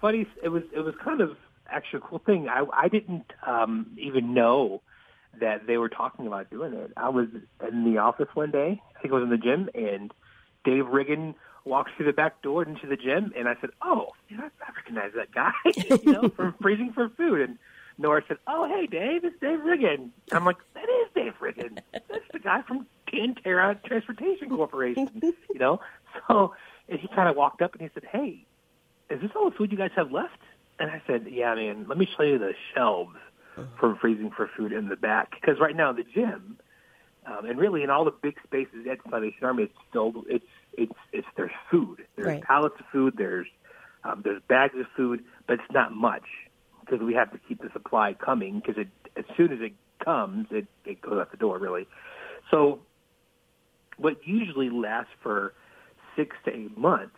funny. It was kind of actually a cool thing. I didn't even know that they were talking about doing it. I was in the office one day. I think I was in the gym, and Dave Riggin walks through the back door into the gym, and I said, "Oh, I recognize that guy, from Freezing for Food." And Nora said, "Oh, hey, Dave, it's Dave Riggin." I'm like, "That is Dave Riggin. That's the guy from Terra Transportation Corporation." So and he kind of walked up and he said, "Hey, is this all the food you guys have left?" And I said, "Yeah, man, let me show you the shelves from Freezing for Food in the back." Because right now the gym, and really in all the big spaces at Salvation Army, it's filled. It's there's food. There's pallets of food. There's bags of food, but it's not much because we have to keep the supply coming. Because as soon as it comes, it goes out the door really. So what usually lasts for 6 to 8 months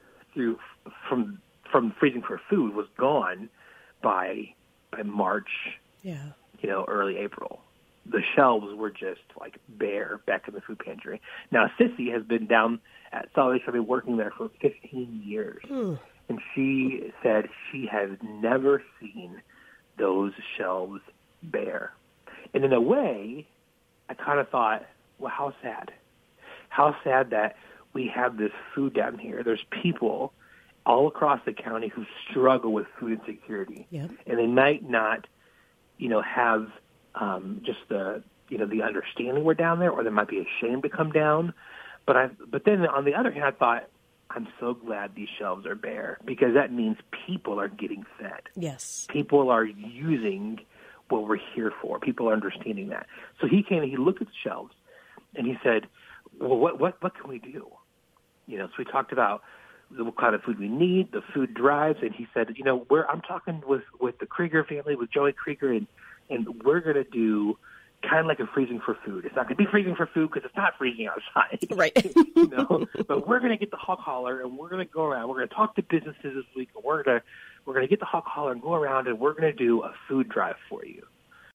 from Freezing for Food was gone by March, early April. The shelves were just like bare back in the food pantry. Now, Sissy has been down at Salvation Army working there for 15 years. And she said she has never seen those shelves bare. And in a way, I kind of thought, well, how sad. How sad that we have this food down here. There's people all across the county who struggle with food insecurity. Yep. And they might not, have just the understanding we're down there, or they might be ashamed to come down. But then on the other hand, I thought, I'm so glad these shelves are bare, because that means people are getting fed. Yes. People are using what we're here for. People are understanding that. So he came and he looked at the shelves and he said, well, what can we do? So we talked about what kind of food we need, the food drives, and he said, I'm talking with the Krieger family, with Joey Krieger, and we're going to do kind of like a Freezing for Food. It's not going to be Freezing for Food because it's not freezing outside. Right. But we're going to get the hog hauler, and we're going to go around. We're going to talk to businesses this week, and we're going to get the hog hauler and go around, and we're going to do a food drive for you.